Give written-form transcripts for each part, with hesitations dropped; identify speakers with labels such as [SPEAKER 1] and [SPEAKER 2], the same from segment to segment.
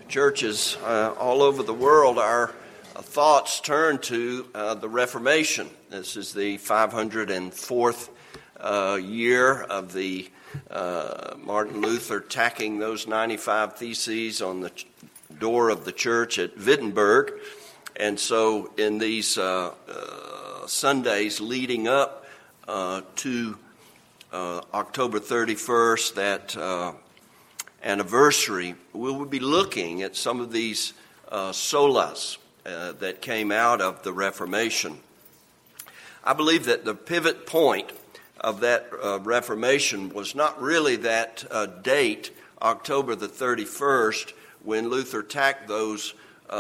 [SPEAKER 1] churches all over the world, our thoughts turn to the Reformation. This is the 504th year of the Martin Luther tacking those 95 Theses on the door of the church at Wittenberg. And so in these Sundays leading up to October 31st, that anniversary, we will be looking at some of these solas that came out of the Reformation. I believe that the pivot point of that Reformation was not really that date, October the 31st, when Luther tacked those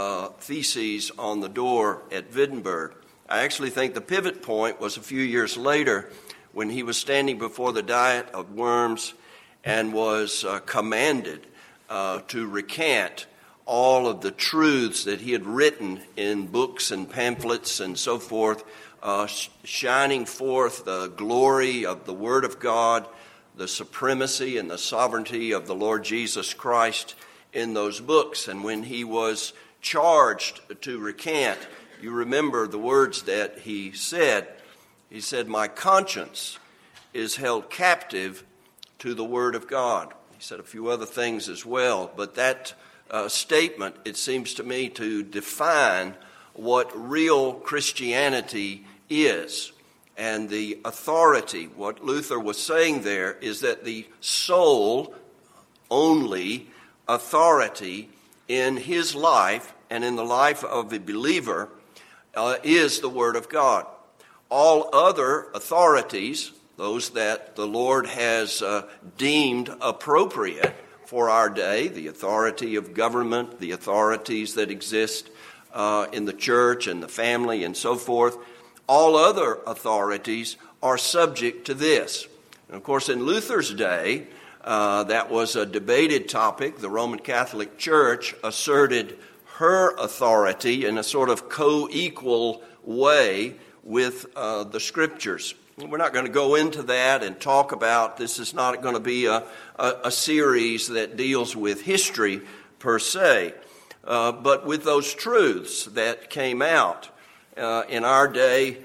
[SPEAKER 1] theses on the door at Wittenberg. I actually think the pivot point was a few years later when he was standing before the Diet of Worms and was commanded to recant all of the truths that he had written in books and pamphlets and so forth, shining forth the glory of the Word of God, the supremacy and the sovereignty of the Lord Jesus Christ in those books. And when he was charged to recant, you remember the words that he said. He said, "My conscience is held captive to the Word of God." He said a few other things as well, but that statement, it seems to me, to define what real Christianity is. And the authority, what Luther was saying there, is that the sole only authority in his life and in the life of a believer is the Word of God. All other authorities, those that the Lord has deemed appropriate for our day, the authority of government, the authorities that exist in the church and the family and so forth, all other authorities are subject to this. And of course, in Luther's day, that was a debated topic. The Roman Catholic Church asserted her authority in a sort of co-equal way with the Scriptures. We're not going to go into that and talk about, this is not going to be a series that deals with history per se, but with those truths that came out in our day,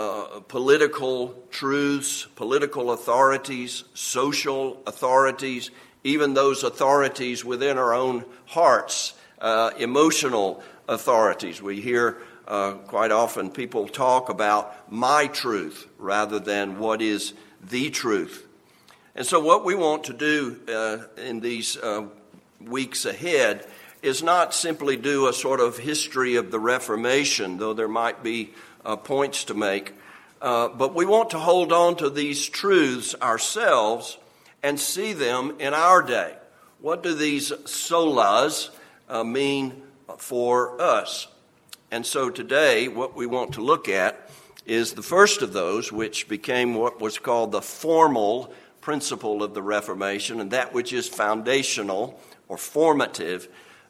[SPEAKER 1] political truths, political authorities, social authorities, even those authorities within our own hearts, emotional authorities. We hear quite often people talk about my truth rather than what is the truth. And so what we want to do in these weeks ahead is not simply do a sort of history of the Reformation, though there might be points to make, but we want to hold on to these truths ourselves and see them in our day. What do these solas mean for us? And so today, what we want to look at is the first of those, which became what was called the formal principle of the Reformation, and that which is foundational or formative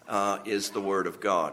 [SPEAKER 1] is the Word of God.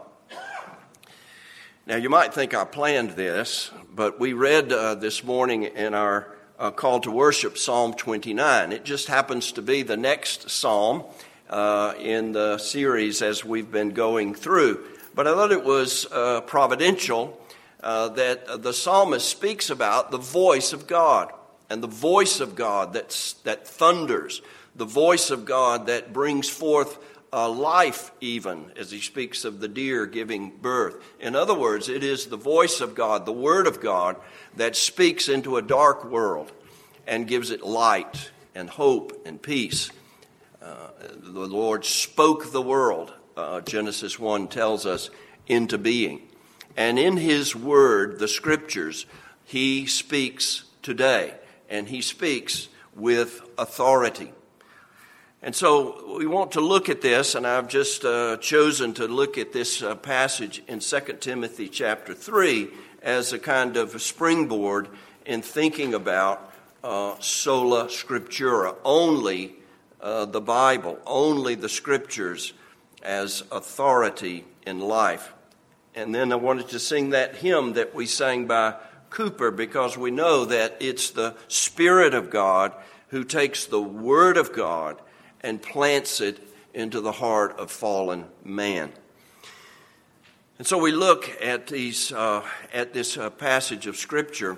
[SPEAKER 1] Now, you might think I planned this, but we read this morning in our call to worship Psalm 29. It just happens to be the next psalm in the series as we've been going through. But I thought it was providential that the psalmist speaks about the voice of God, and the voice of God that thunders, the voice of God that brings forth life even, as he speaks of the deer giving birth. In other words, it is the voice of God, the Word of God, that speaks into a dark world and gives it light and hope and peace. The Lord spoke the world, Genesis 1 tells us, into being. And in his word, the Scriptures, he speaks today, and he speaks with authority. And so we want to look at this, and I've just chosen to look at this passage in 2 Timothy chapter 3 as a kind of springboard in thinking about sola scriptura, only the Bible, only the Scriptures as authority in life. And then I wanted to sing that hymn that we sang by Cooper, because we know that it's the Spirit of God who takes the Word of God and plants it into the heart of fallen man. And so we look at this passage of Scripture,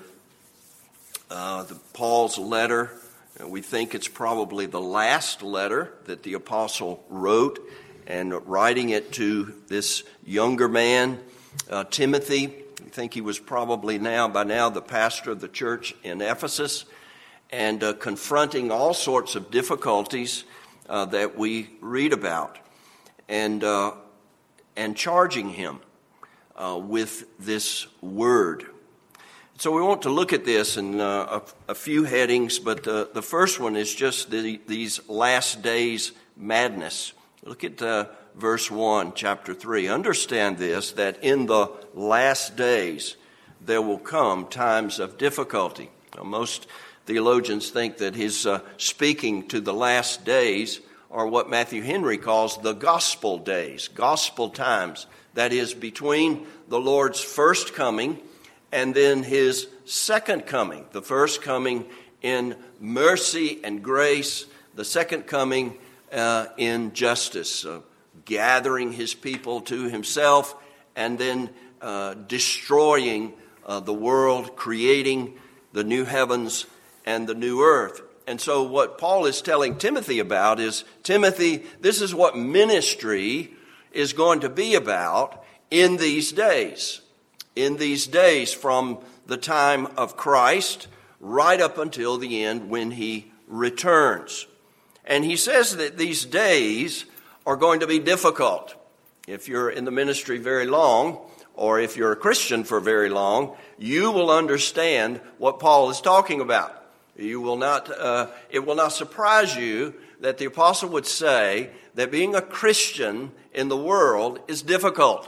[SPEAKER 1] Paul's letter. We think it's probably the last letter that the apostle wrote, and writing it to this younger man, Timothy. We think he was probably by now the pastor of the church in Ephesus, and confronting all sorts of difficulties that we read about, and charging him with this word. So we want to look at this in a few headings, but the first one is just these last days madness. Look at verse 1, chapter 3. Understand this, that in the last days there will come times of difficulty. Now, most theologians think that his speaking to the last days are what Matthew Henry calls the gospel days, gospel times. That is, between the Lord's first coming and then his second coming. The first coming in mercy and grace, the second coming in justice, gathering his people to himself, and then destroying the world, creating the new heavens and the new earth. And so what Paul is telling Timothy about is, Timothy, this is what ministry is going to be about in these days. In these days, from the time of Christ right up until the end when he returns. And he says that these days are going to be difficult. If you're in the ministry very long, or if you're a Christian for very long, you will understand what Paul is talking about. You will not. It will not surprise you that the apostle would say that being a Christian in the world is difficult.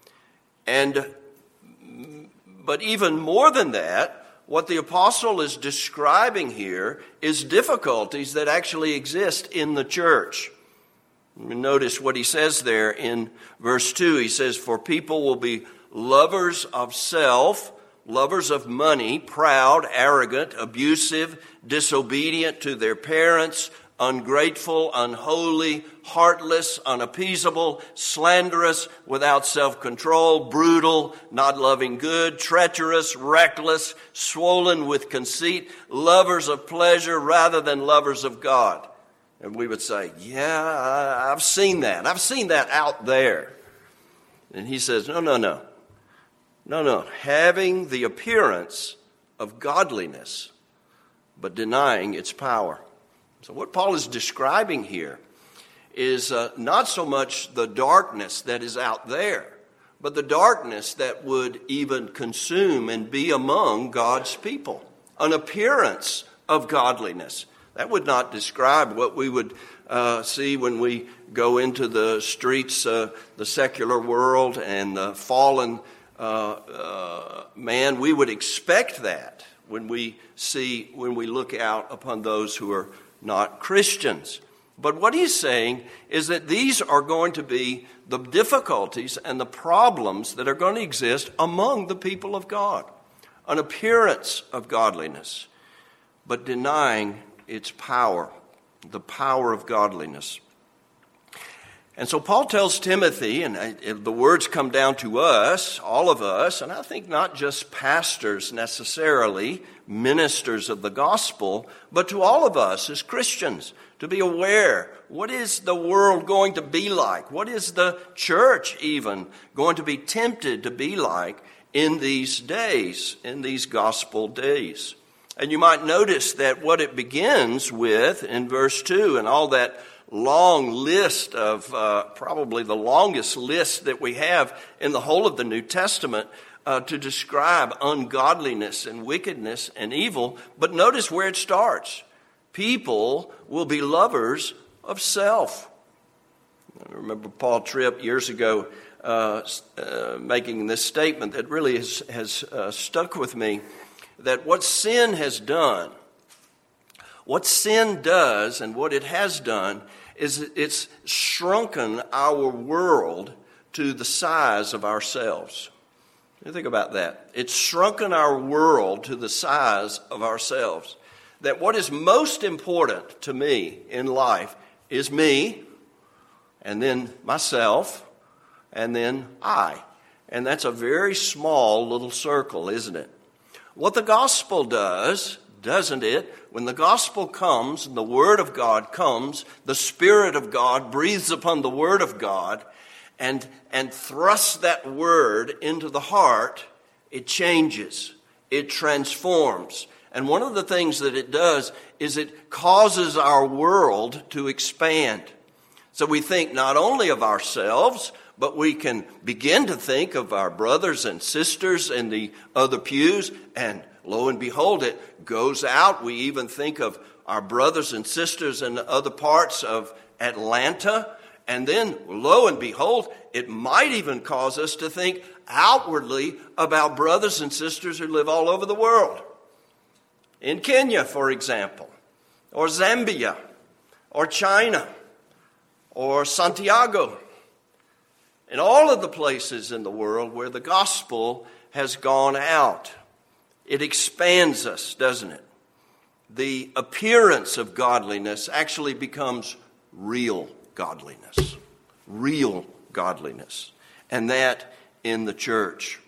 [SPEAKER 1] But even more than that, what the apostle is describing here is difficulties that actually exist in the church. Notice what he says there in verse 2. He says, "For people will be lovers of self, lovers of money, proud, arrogant, abusive, disobedient to their parents, ungrateful, unholy, heartless, unappeasable, slanderous, without self-control, brutal, not loving good, treacherous, reckless, swollen with conceit, lovers of pleasure rather than lovers of God." And we would say, yeah, I've seen that. I've seen that out there. And he says, no. Having the appearance of godliness, but denying its power. So what Paul is describing here is not so much the darkness that is out there, but the darkness that would even consume and be among God's people. An appearance of godliness. That would not describe what we would see when we go into the streets, the secular world, and the fallen man. We would expect that when we look out upon those who are not Christians. But what he's saying is that these are going to be the difficulties and the problems that are going to exist among the people of God. An appearance of godliness, but denying its power, the power of godliness. And so Paul tells Timothy, and the words come down to us, all of us, and I think not just pastors necessarily, ministers of the gospel, but to all of us as Christians, to be aware, what is the world going to be like? What is the church even going to be tempted to be like in these days, in these gospel days? And you might notice that what it begins with in verse 2 and all that long list of, probably the longest list that we have in the whole of the New Testament to describe ungodliness and wickedness and evil. But notice where it starts. People will be lovers of self. I remember Paul Tripp years ago making this statement that really has stuck with me, that what sin has done, what sin does and what it has done is it's shrunken our world to the size of ourselves. You think about that. It's shrunken our world to the size of ourselves. That what is most important to me in life is me, and then myself, and then I. And that's a very small little circle, isn't it? What the gospel does, doesn't it? When the gospel comes and the Word of God comes, the Spirit of God breathes upon the Word of God and thrusts that Word into the heart, it changes, it transforms. And one of the things that it does is it causes our world to expand. So we think not only of ourselves, but we can begin to think of our brothers and sisters in the other pews, and lo and behold, it goes out. We even think of our brothers and sisters in other parts of Atlanta, and then lo and behold, it might even cause us to think outwardly about brothers and sisters who live all over the world. In Kenya, for example, or Zambia, or China, or Santiago, in all of the places in the world where the gospel has gone out. It expands us, doesn't it? The appearance of godliness actually becomes real godliness. Real godliness. And that in the church.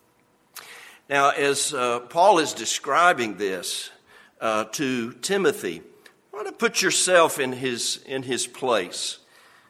[SPEAKER 1] Now, as Paul is describing this to Timothy, I want to put yourself in his place.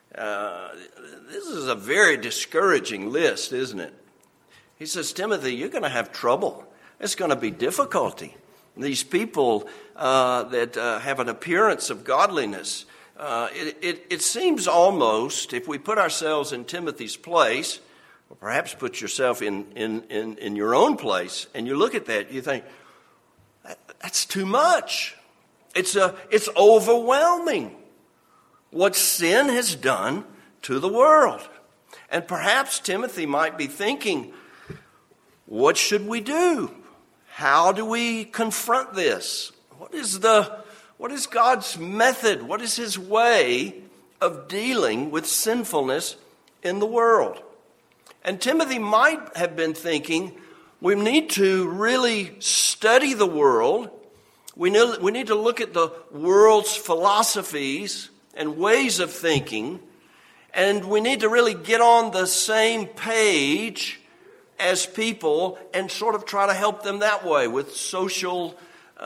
[SPEAKER 1] This is a very discouraging list, isn't it? He says, Timothy, you're going to have trouble. It's going to be difficulty. These people that have an appearance of godliness, it seems almost, if we put ourselves in Timothy's place, or perhaps put yourself in your own place, and you look at that, you think, that's too much. It's overwhelming what sin has done to the world. And perhaps Timothy might be thinking, what should we do? How do we confront this? What is God's method? What is his way of dealing with sinfulness in the world? And Timothy might have been thinking, we need to really study the world. We need to look at the world's philosophies and ways of thinking, and we need to really get on the same page as people and sort of try to help them that way with social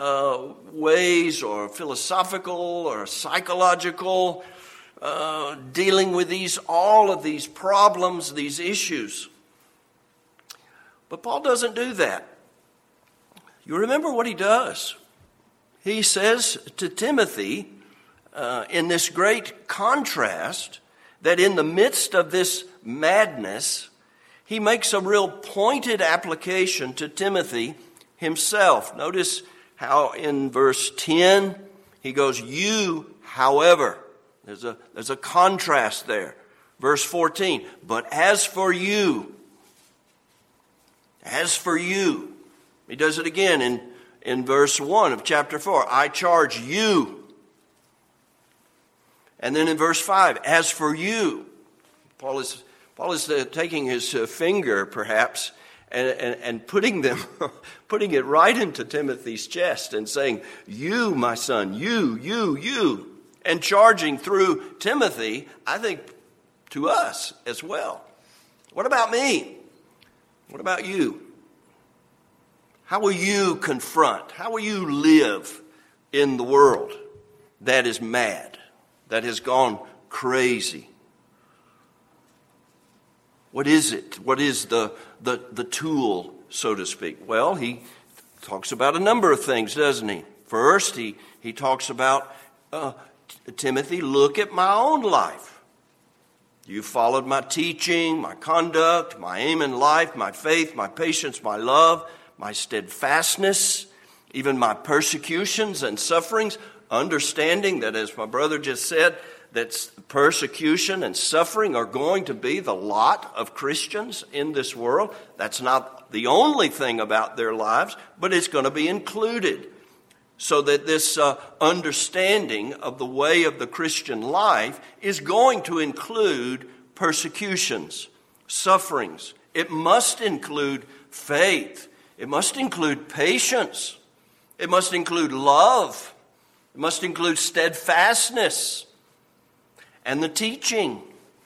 [SPEAKER 1] ways or philosophical or psychological, dealing with all of these problems, these issues. But Paul doesn't do that. You remember what he does. He says to Timothy, in this great contrast, that in the midst of this madness, he makes a real pointed application to Timothy himself. Notice how in verse 10 he goes, you, however. There's a contrast there. Verse 14, but as for you. He does it again in verse 1 of chapter 4. I charge you. And then in verse 5, as for you. Paul is taking his finger, perhaps, and putting it right into Timothy's chest and saying, you, my son, you. And charging through Timothy, I think, to us as well. What about me? What about you? How will you confront? How will you live in the world that is mad, that has gone crazy? What is it? What is the tool, so to speak? Well, he talks about a number of things, doesn't he? First, he talks about, Timothy, look at my own life. You followed my teaching, my conduct, my aim in life, my faith, my patience, my love, my steadfastness, even my persecutions and sufferings, understanding that, as my brother just said, that persecution and suffering are going to be the lot of Christians in this world. That's not the only thing about their lives, but it's going to be included. So that this understanding of the way of the Christian life is going to include persecutions, sufferings. It must include faith. It must include patience. It must include love. It must include steadfastness and the teaching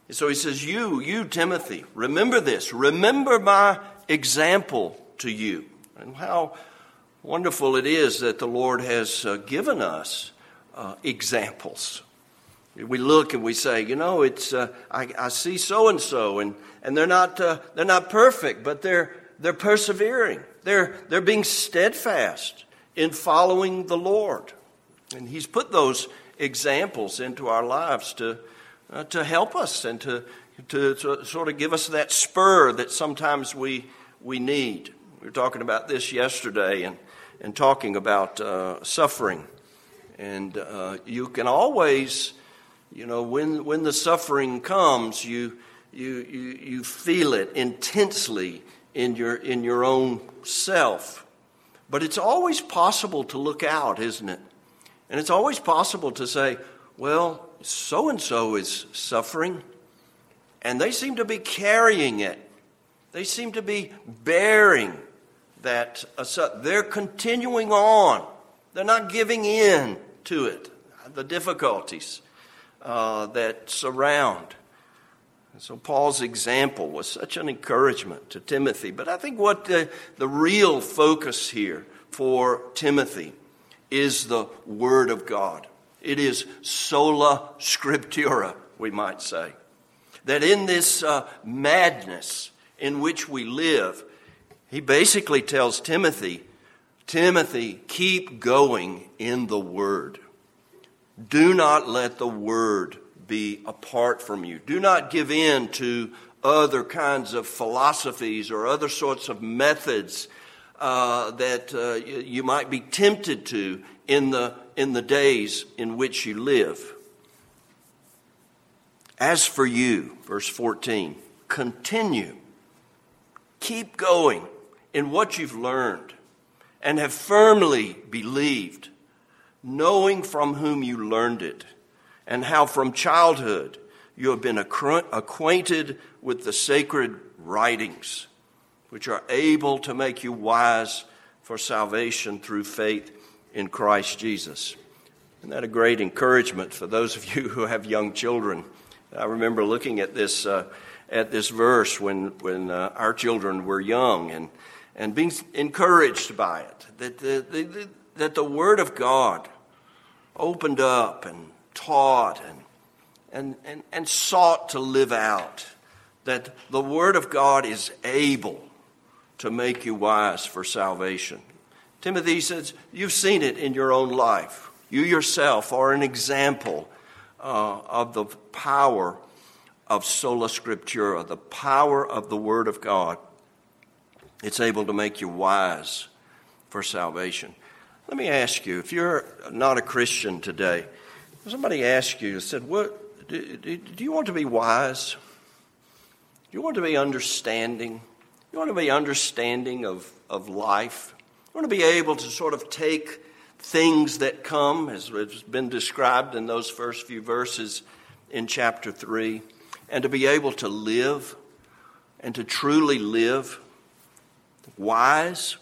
[SPEAKER 1] So he says, you, Timothy, remember this. Remember my example to you. And how wonderful it is that the Lord has given us examples. We look and we say, it's I see so and so, and they're not perfect, but they're persevering. They're being steadfast in following the Lord, and He's put those examples into our lives to help us and to sort of give us that spur that sometimes we need. We were talking about this yesterday and talking about suffering, and you can always. When the suffering comes, you feel it intensely in your own self. But it's always possible to look out, isn't it? And it's always possible to say, well, so-and-so is suffering, and they seem to be carrying it. They seem to be bearing that. They're continuing on. They're not giving in to it, the difficulties that surround. And so Paul's example was such an encouragement to Timothy. But I think what the real focus here for Timothy is the Word of God. It is sola scriptura, we might say. That in this madness in which we live, he basically tells Timothy, keep going in the Word. Do not let the Word be apart from you. Do not give in to other kinds of philosophies or other sorts of methods that you might be tempted to in the days in which you live. As for you, verse 14, continue. Keep going in what you've learned and have firmly believed, knowing from whom you learned it, and how from childhood you have been acquainted with the sacred writings, which are able to make you wise for salvation through faith in Christ Jesus. Isn't that a great encouragement for those of you who have young children? I remember looking at this verse when our children were young and being encouraged by it, that the Word of God opened up and taught and sought to live out, that the Word of God is able to make you wise for salvation. Timothy says, you've seen it in your own life. You yourself are an example of the power of sola scriptura, the power of the Word of God. It's able to make you wise for salvation. Let me ask you, if you're not a Christian today, somebody asked you, said, "What do you want to be wise? Do you want to be understanding? You want to be understanding of life? You want to be able to sort of take things that come, as it's been described in those first few verses in chapter 3, and to be able to live and to truly live wisely?"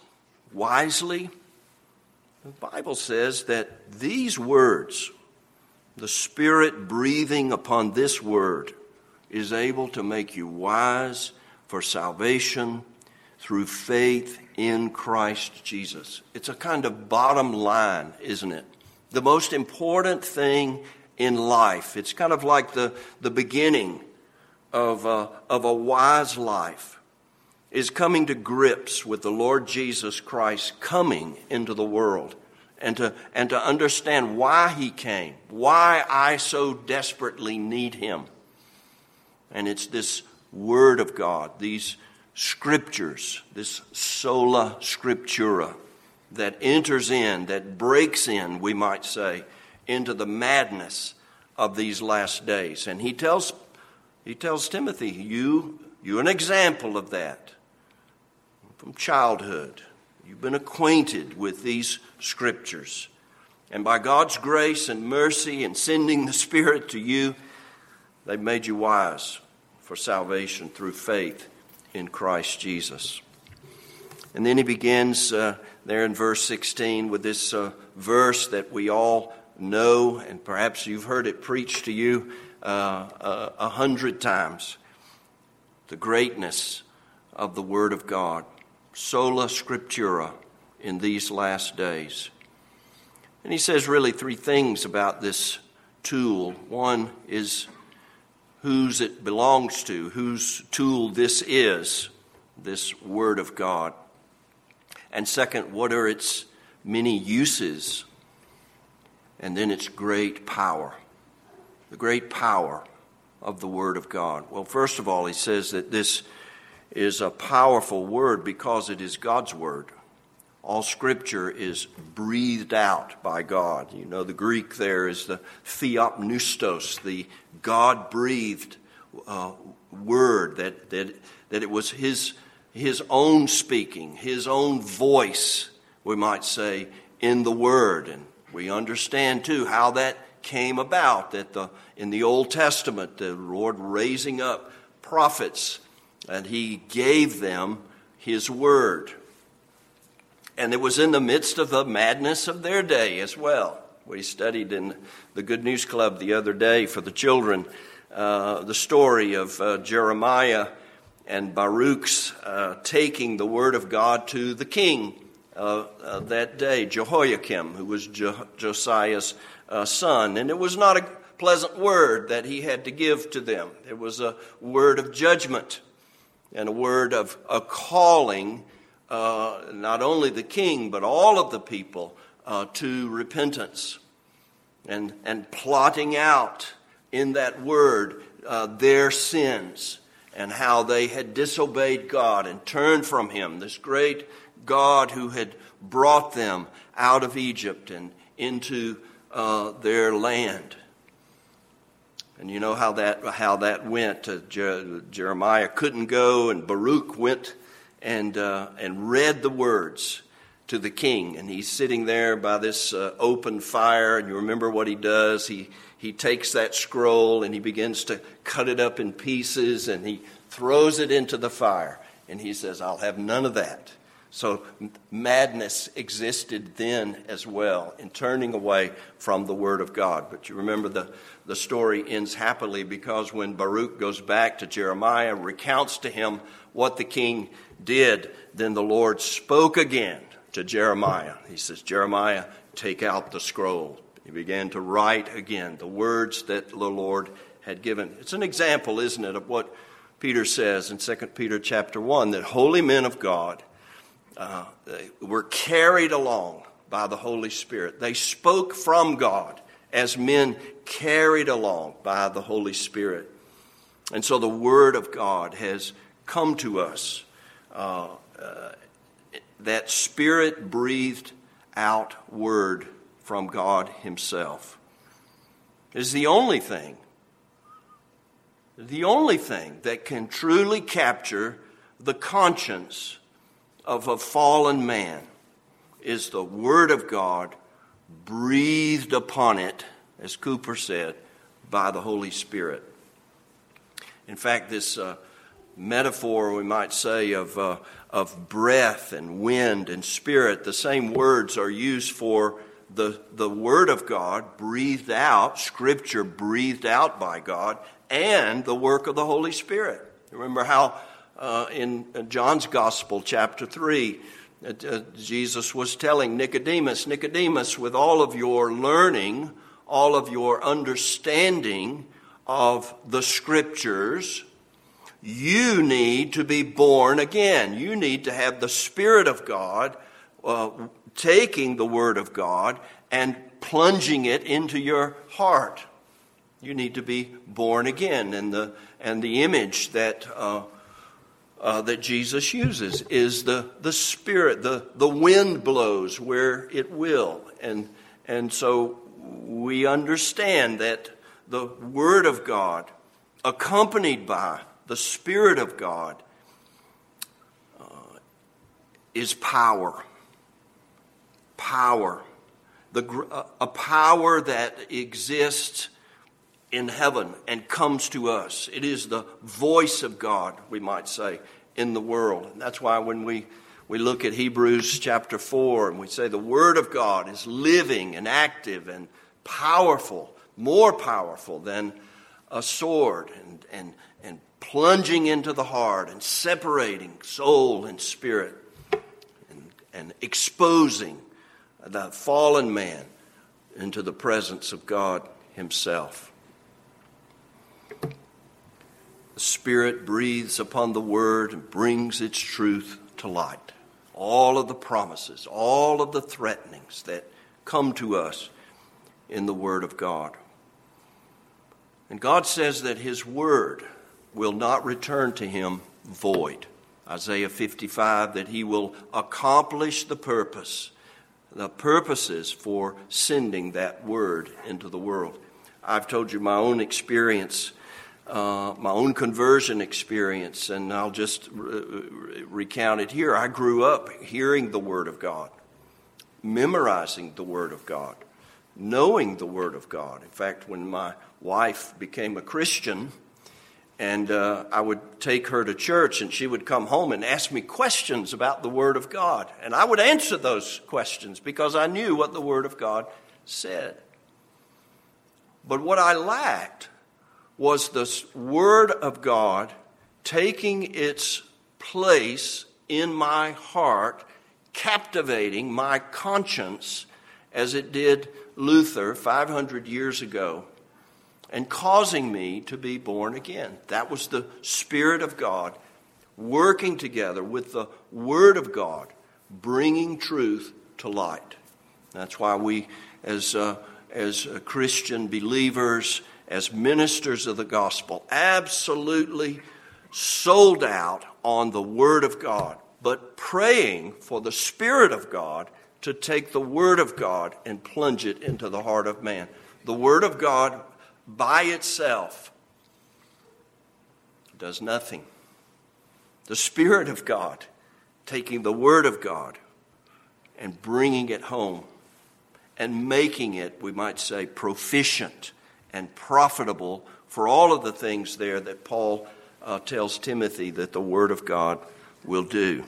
[SPEAKER 1] The Bible says that these words, the Spirit breathing upon this word, is able to make you wise for salvation through faith in Christ Jesus. It's a kind of bottom line, isn't it? The most important thing in life. It's kind of like the beginning of a wise life is coming to grips with the Lord Jesus Christ coming into the world and to understand why He came, why I so desperately need Him. And it's this Word of God, these Scriptures, this sola scriptura that enters in, that breaks in, we might say, into the madness of these last days. And he tells Timothy, you're an example of that. From childhood, you've been acquainted with these Scriptures. And by God's grace and mercy and sending the Spirit to you, they've made you wise for salvation through faith in Christ Jesus. And then he begins there in verse 16 with this verse that we all know, and perhaps you've heard it preached to you 100 times the greatness of the Word of God, sola scriptura, in these last days. And he says really three things about this tool. One is whose it belongs to, whose tool this is, this Word of God. And second, what are its many uses? And then its great power, the great power of the Word of God. Well, first of all, he says that this is a powerful Word because it is God's Word. All Scripture is breathed out by God. You know, the Greek there is the theopneustos, the God-breathed word, that it was his own speaking, his own voice, we might say, in the Word. And we understand, too, how that came about, that in the Old Testament, the Lord raising up prophets, and he gave them his Word. And it was in the midst of the madness of their day as well. We studied in the Good News Club the other day for the children the story of Jeremiah and Baruch's taking the Word of God to the king that day, Jehoiakim, who was Josiah's son. And it was not a pleasant word that he had to give to them. It was a word of judgment and a word of a calling not only the king, but all of the people to repentance, and plotting out in that word their sins and how they had disobeyed God and turned from him, this great God who had brought them out of Egypt and into their land. And you know how that went. Jeremiah couldn't go, and Baruch went and read the words to the king. And he's sitting there by this open fire, and you remember what he does. He takes that scroll and he begins to cut it up in pieces, and he throws it into the fire. And he says, I'll have none of that. So madness existed then as well in turning away from the Word of God. But you remember the story ends happily, because when Baruch goes back to Jeremiah, recounts to him what the king did, then the Lord spoke again to Jeremiah. He says, Jeremiah, take out the scroll. He began to write again the words that the Lord had given. It's an example, isn't it, of what Peter says in 2 Peter chapter 1, that holy men of God were carried along by the Holy Spirit. They spoke from God as men carried along by the Holy Spirit. And so the Word of God has come to us, that Spirit-breathed out Word from God Himself. It is the only thing that can truly capture the conscience of a fallen man, is the Word of God breathed upon it, as Cooper said, by the Holy Spirit. In fact, this metaphor, we might say, of breath and wind and spirit, the same words are used for the Word of God breathed out, Scripture breathed out by God, and the work of the Holy Spirit. Remember how in John's Gospel, chapter 3, Jesus was telling Nicodemus, with all of your learning, all of your understanding of the Scriptures, you need to be born again. You need to have the Spirit of God taking the Word of God and plunging it into your heart. You need to be born again. And the image that Jesus uses is the Spirit. The wind blows where it will. And so we understand that the Word of God, accompanied by the Spirit of God, is power. Power. A power that exists in heaven and comes to us. It is the voice of God, we might say, in the world. And that's why when we look at Hebrews chapter 4 and we say the Word of God is living and active and powerful, more powerful than a sword and plunging into the heart and separating soul and spirit and exposing the fallen man into the presence of God himself. The Spirit breathes upon the Word and brings its truth to light. All of the promises, all of the threatenings that come to us in the Word of God. And God says that His Word will not return to Him void. Isaiah 55, that He will accomplish the purposes for sending that Word into the world. I've told you my own experience, my own conversion experience, and I'll just recount it here. I grew up hearing the Word of God, memorizing the Word of God, knowing the Word of God. In fact, when my wife became a Christian, and I would take her to church, and she would come home and ask me questions about the Word of God. And I would answer those questions because I knew what the Word of God said. But what I lacked was the Word of God taking its place in my heart, captivating my conscience as it did Luther 500 years ago, and causing me to be born again. That was the Spirit of God working together with the Word of God, bringing truth to light. That's why we, as Christian believers, as ministers of the gospel, absolutely sold out on the Word of God, but praying for the Spirit of God to take the Word of God and plunge it into the heart of man. The Word of God by itself does nothing. The Spirit of God taking the Word of God and bringing it home and making it, we might say, proficient and profitable for all of the things there that Paul tells Timothy that the Word of God will do.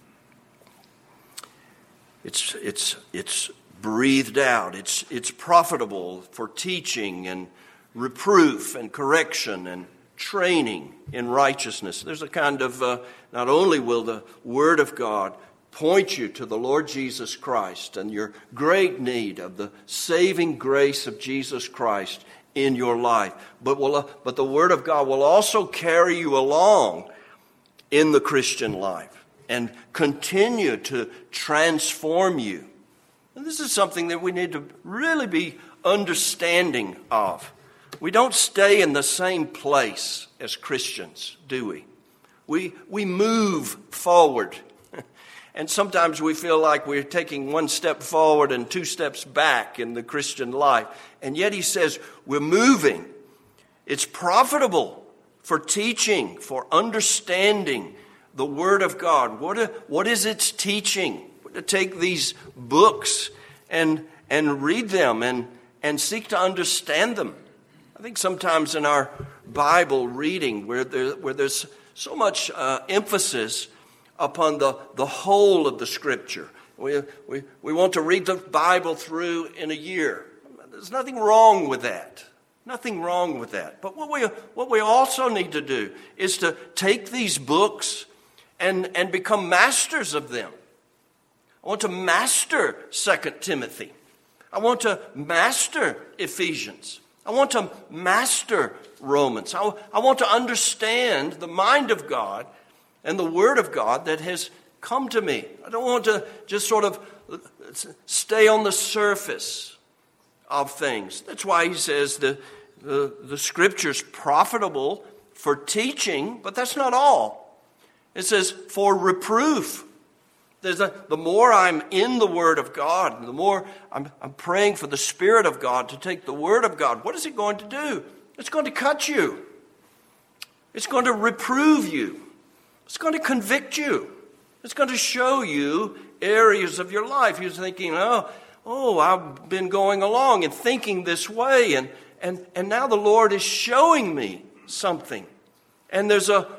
[SPEAKER 1] It's breathed out. It's profitable for teaching and reproof and correction and training in righteousness. There's a kind of, not only will the Word of God point you to the Lord Jesus Christ and your great need of the saving grace of Jesus Christ in your life, but the Word of God will also carry you along in the Christian life and continue to transform you. And this is something that we need to really be understanding of. We don't stay in the same place as Christians, do we? We move forward. And sometimes we feel like we're taking one step forward and two steps back in the Christian life. And yet he says we're moving. It's profitable for teaching, for understanding the Word of God. What is its teaching? To take these books and read them and seek to understand them. I think sometimes in our Bible reading where there's so much emphasis upon the whole of the Scripture. We want to read the Bible through in a year. There's nothing wrong with that. Nothing wrong with that. But what we also need to do is to take these books and become masters of them. I want to master 2 Timothy. I want to master Ephesians. I want to master Romans. I want to understand the mind of God and the Word of God that has come to me. I don't want to just sort of stay on the surface of things. That's why he says the Scripture's profitable for teaching, but that's not all. It says for reproof. The more I'm in the Word of God, the more I'm praying for the Spirit of God to take the Word of God. What is it going to do? It's going to cut you. It's going to reprove you. It's going to convict you. It's going to show you areas of your life. You're thinking, oh, I've been going along and thinking this way, and now the Lord is showing me something. And there's a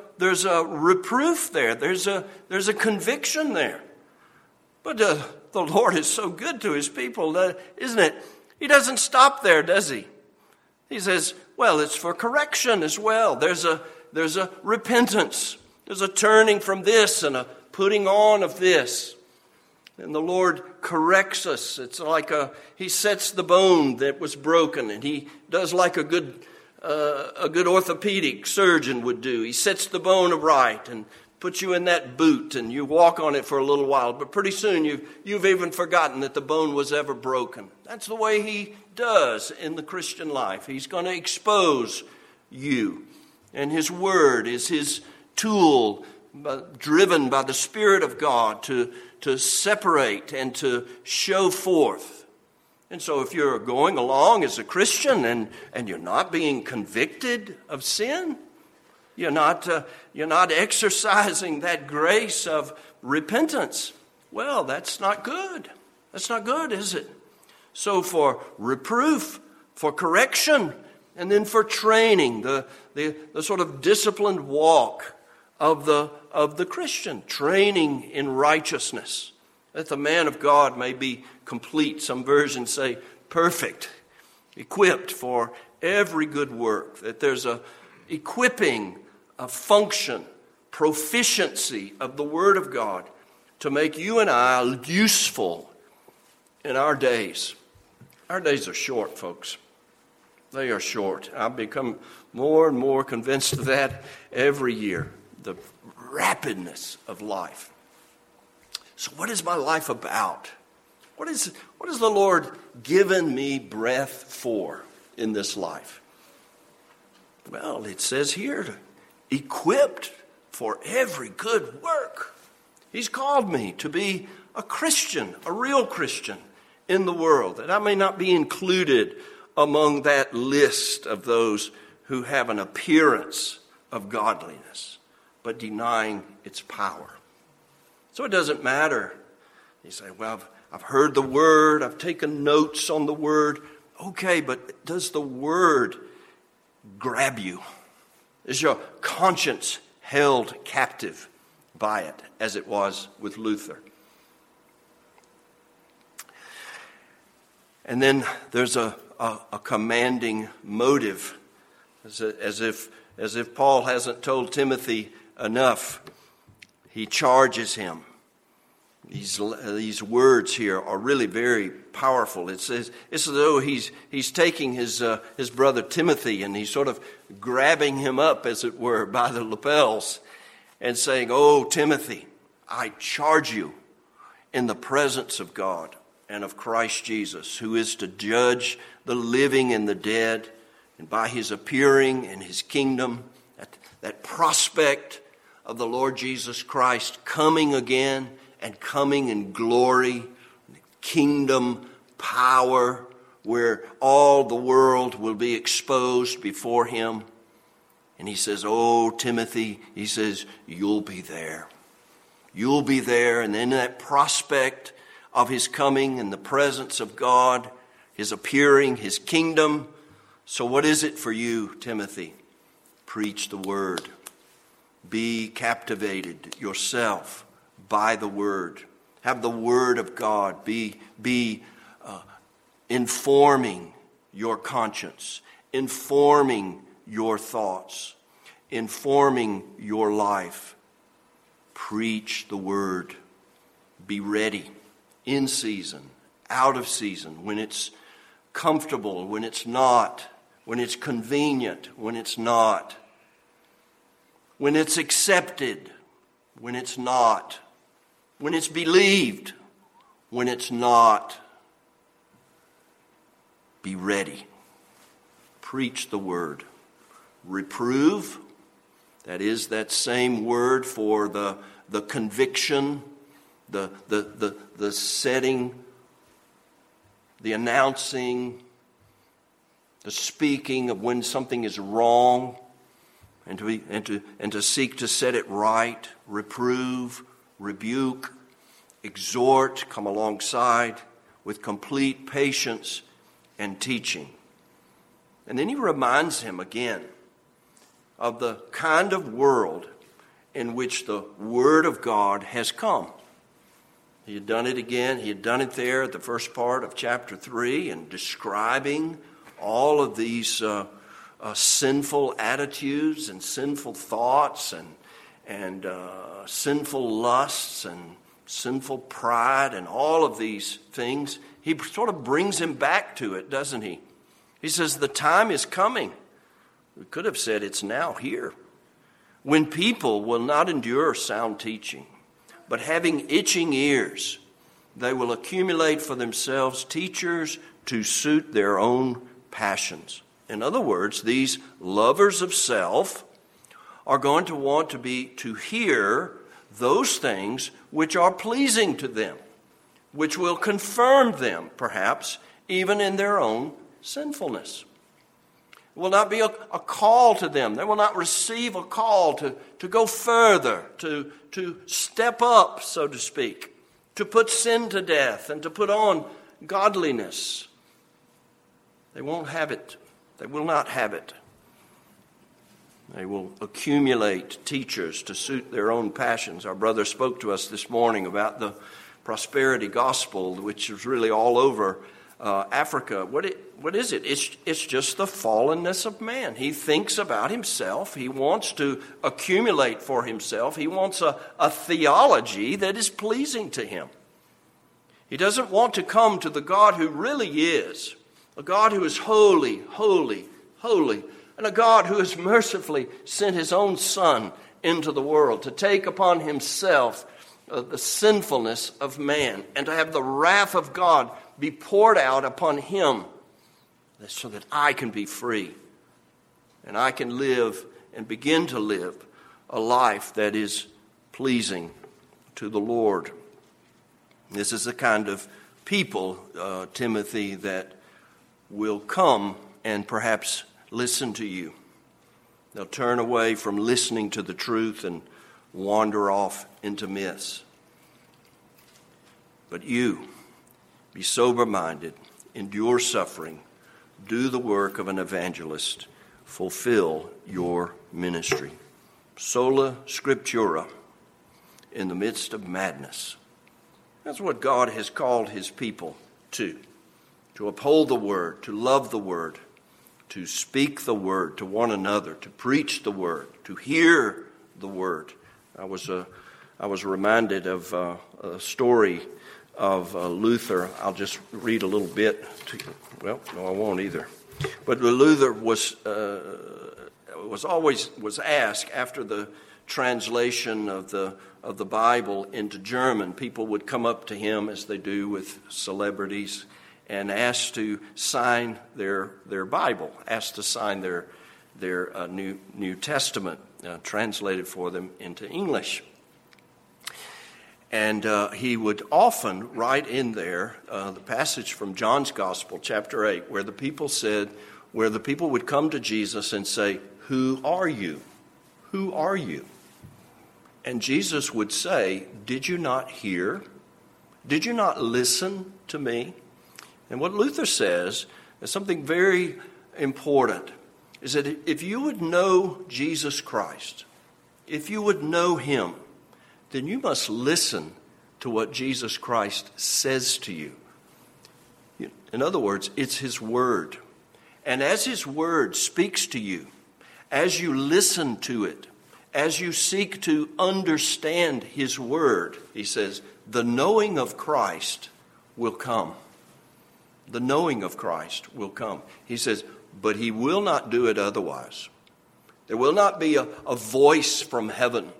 [SPEAKER 1] reproof there. There's a conviction there. But the Lord is so good to his people, isn't it? He doesn't stop there, does he? He says, Well, it's for correction as well. There's a repentance. There's a turning from this and a putting on of this. And the Lord corrects us. It's like He sets the bone that was broken, and He does like a good orthopedic surgeon would do. He sets the bone aright and puts you in that boot, and you walk on it for a little while. But pretty soon you've even forgotten that the bone was ever broken. That's the way He does in the Christian life. He's going to expose you. And His Word is His tool, driven by the Spirit of God to separate and to show forth. And so if you're going along as a Christian and you're not being convicted of sin, you're not exercising that grace of repentance, well, that's not good. That's not good, is it? So for reproof, for correction, and then for training, the sort of disciplined walk of the Christian, training in righteousness, that the man of God may be complete. Some versions say perfect, equipped for every good work, that there's a equipping, a function, proficiency of the Word of God to make you and I useful in our days. Our days are short, folks. They are short. I've become more and more convinced of that every year. The rapidness of life. So what is my life about? What is the Lord given me breath for in this life? Well, it says here, equipped for every good work. He's called me to be a Christian, a real Christian in the world, that I may not be included among that list of those who have an appearance of godliness, but denying its power. So it doesn't matter. You say, well, I've heard the Word, I've taken notes on the Word. Okay, but does the Word grab you? Is your conscience held captive by it, as it was with Luther? And then there's a commanding motive, as if Paul hasn't told Timothy enough. He charges him. These words here are really very powerful. It's as though he's taking his brother Timothy and he's sort of grabbing him up, as it were, by the lapels and saying, "Oh, Timothy, I charge you in the presence of God and of Christ Jesus, who is to judge the living and the dead, and by His appearing in His kingdom," that prospect of the Lord Jesus Christ coming again and coming in glory, kingdom power, where all the world will be exposed before Him. And he says, "Oh, Timothy," he says, "you'll be there. You'll be there." And then that prospect of His coming in the presence of God, His appearing, His kingdom. So what is it for you, Timothy? Preach the Word. Be captivated yourself by the Word. Have the Word of God be informing your conscience, informing your thoughts, informing your life. Preach the Word. Be ready in season, out of season, when it's comfortable, when it's not, when it's convenient, when it's not, when it's accepted, when it's not, when it's believed, when it's not. Be ready. Preach the Word. Reprove, that is that same word for the conviction, the setting, the announcing, the speaking of when something is wrong, and to seek to set it right. Reprove, rebuke, exhort, come alongside with complete patience and teaching. And then he reminds him again of the kind of world in which the Word of God has come. He had done it again. He had done it there at the first part of chapter 3 and describing all of these sinful attitudes and sinful thoughts and sinful lusts and sinful pride and all of these things. He sort of brings him back to it, doesn't he? He says, the time is coming. We could have said it's now here, when people will not endure sound teaching, but having itching ears, they will accumulate for themselves teachers to suit their own passions. In other words, these lovers of self are going to want to hear those things which are pleasing to them, which will confirm them, perhaps, even in their own sinfulness. It will not be a call to them. They will not receive a call to go further, to step up, so to speak, to put sin to death and to put on godliness. They won't have it. They will not have it. They will accumulate teachers to suit their own passions. Our brother spoke to us this morning about the prosperity gospel, which is really all over Africa. What is it? It's just the fallenness of man. He thinks about himself. He wants to accumulate for himself. He wants a theology that is pleasing to him. He doesn't want to come to the God who really is, a God who is holy, holy, holy, and a God who has mercifully sent his own Son into the world to take upon himself the sinfulness of man and to have the wrath of God be poured out upon him so that I can be free and I can live and begin to live a life that is pleasing to the Lord. This is the kind of people, Timothy, that will come and perhaps listen to you. They'll turn away from listening to the truth and wander off into myths. But you, be sober-minded, endure suffering, do the work of an evangelist, fulfill your ministry. Sola scriptura, in the midst of madness. That's what God has called his people to uphold the word, to love the word, to speak the word to one another, to preach the word, to hear the word. I was reminded of a story of Luther. I'll just read a little bit. Well, no, I won't either. But Luther was asked after the translation of the Bible into German. People would come up to him, as they do with celebrities, and asked to sign their Bible, asked to sign their New Testament, translated for them into English. And he would often write in there the passage from John's Gospel, chapter 8, where the people would come to Jesus and say, "Who are you? Who are you?" And Jesus would say, "Did you not hear? Did you not listen to me?" And what Luther says is something very important, is that if you would know Jesus Christ, if you would know him, then you must listen to what Jesus Christ says to you. In other words, it's his word. And as his word speaks to you, as you listen to it, as you seek to understand his word, he says, the knowing of Christ will come. The knowing of Christ will come. He says, but he will not do it otherwise. There will not be a voice from heaven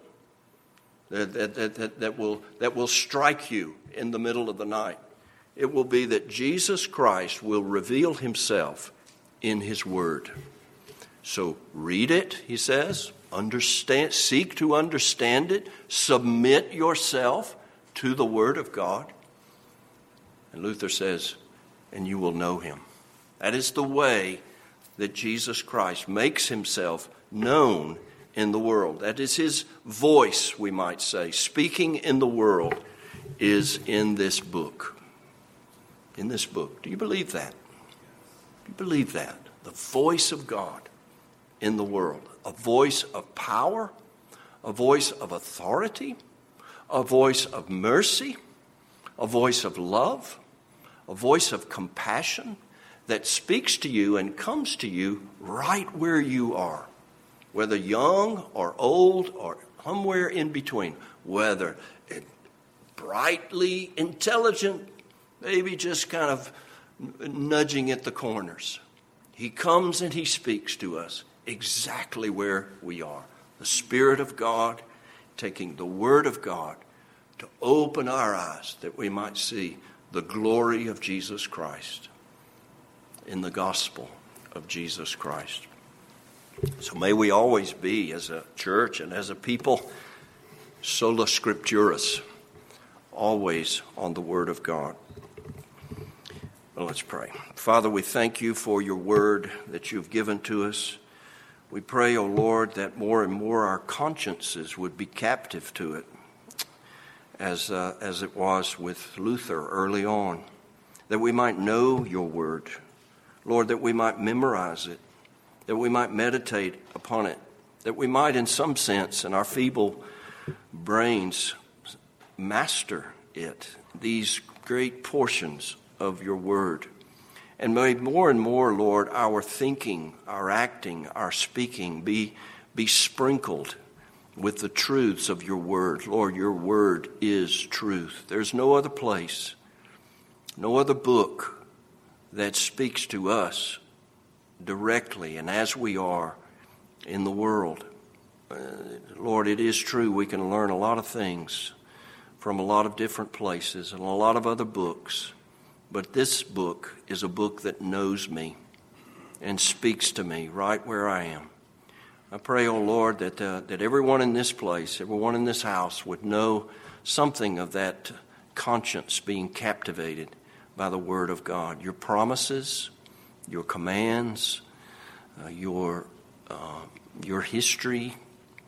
[SPEAKER 1] that will strike you in the middle of the night. It will be that Jesus Christ will reveal himself in his word. So read it, he says, understand, seek to understand it, submit yourself to the word of God. And Luther says, and you will know him. That is the way that Jesus Christ makes himself known in the world. That is his voice, we might say, speaking in the world, is in this book. In this book. Do you believe that? Do you believe that? The voice of God in the world. A voice of power, a voice of authority, a voice of mercy, a voice of love, a voice of compassion that speaks to you and comes to you right where you are, whether young or old or somewhere in between, whether brightly intelligent, maybe just kind of nudging at the corners. He comes and he speaks to us exactly where we are. The Spirit of God taking the Word of God to open our eyes that we might see the glory of Jesus Christ in the gospel of Jesus Christ. So may we always be, as a church and as a people, sola scripturis, always on the Word of God. Well, let's pray. Father, we thank you for your Word that you've given to us. We pray, O Lord, that more and more our consciences would be captive to it, as it was with Luther early on, that we might know your Word, Lord, that we might memorize it, that we might meditate upon it, that we might, in some sense, in our feeble brains, master it, these great portions of your Word. And may more and more, Lord, our thinking, our acting, our speaking be sprinkled with the truths of your Word. Lord, your Word is truth. There's no other place, no other book that speaks to us directly and as we are in the world. Lord, it is true we can learn a lot of things from a lot of different places and a lot of other books. But this book is a book that knows me and speaks to me right where I am. I pray, O Lord, that everyone in this place, everyone in this house would know something of that conscience being captivated by the Word of God. Your promises, your commands, your history,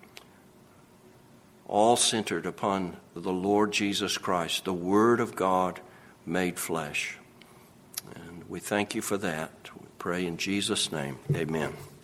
[SPEAKER 1] all centered upon the Lord Jesus Christ, the Word of God made flesh. And we thank you for that. We pray in Jesus' name. Amen.